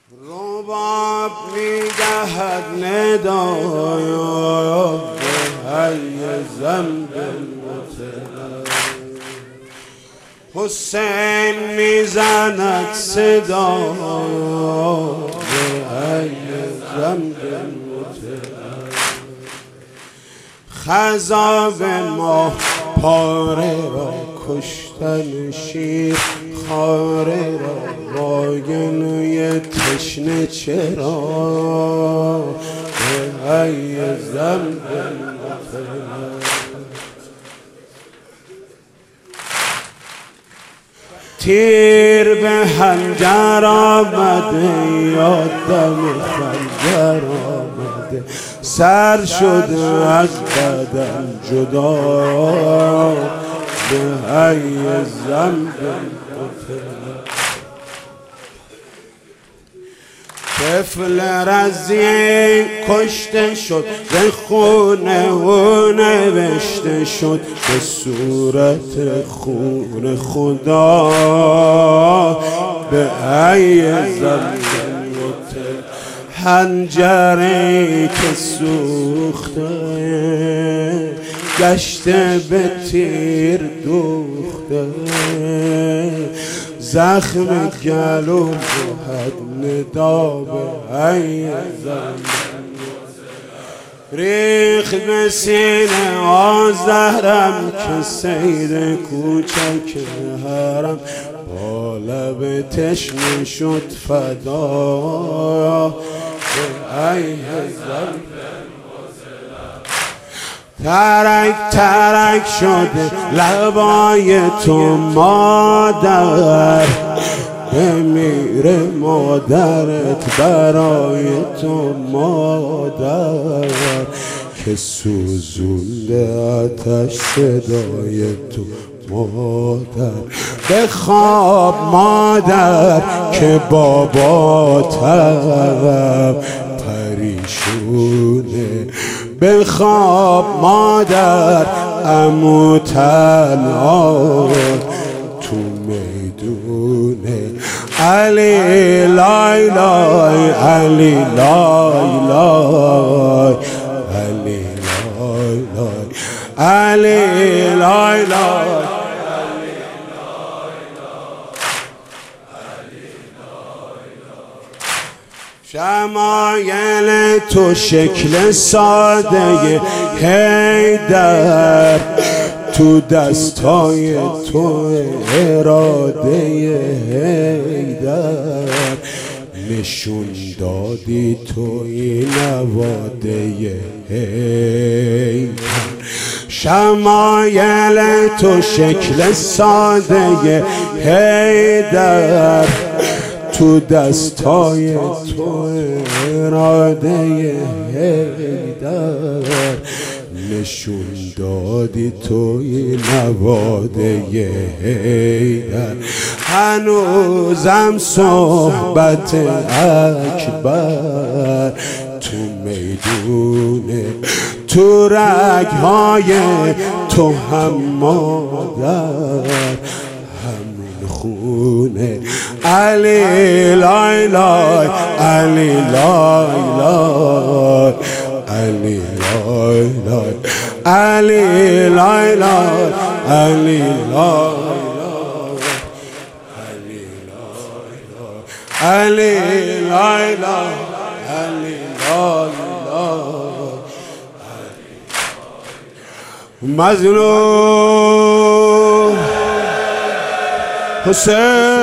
رباب میدهد ندایا به حی ذنب المطلب، حسین میزند صدا به حی ذنب المطلب. خضاب ما پاره را کشتن شیر خاره را واگنوی تشنه چرا به حی ذنب المطلب. تیر به حنجر آمده یادم خنجر آمده، سر شده از بدن جدا به حی ذنب المطلب. طفل رضی کشته شد به خونه و نوشته شد به صورت خون خدا به حی ذنب المطلب. حنجری که سوخته گشته به تیر دوخته، زخم گلو بود ندا به حی ذنب. ریخ به سینه آذرم که سیر کوچک حرم، با لب تشنه شد فدا به حی ذنب. ترک ترک شده لبای تو مادر، بمیره مادرت برای تو مادر، که سوزونده آتش صدای تو مادر. بخواب مادر که باباتم پریشونه، بخواب مادر عمو تنها تو میدونه. علی لای لای علی لای لای علی لای لای علی لای لای. شمایل تو شکل ساده حیدر، تو دستای تو اراده حیدر، نشون دادی توی نواده حیدر. شمایل تو شکل ساده حیدر، تو دستای تو اراده حیدر، نشون دادی توی نواده حیدر. هنوزم صحبت اکبر تو میدونه، تو رگهای تو هم مادر همین خونه. علی لای لای علی لای لای علی لای لای علی لای لای علی لای علی لای لای علی لای لای. مظلوم حسین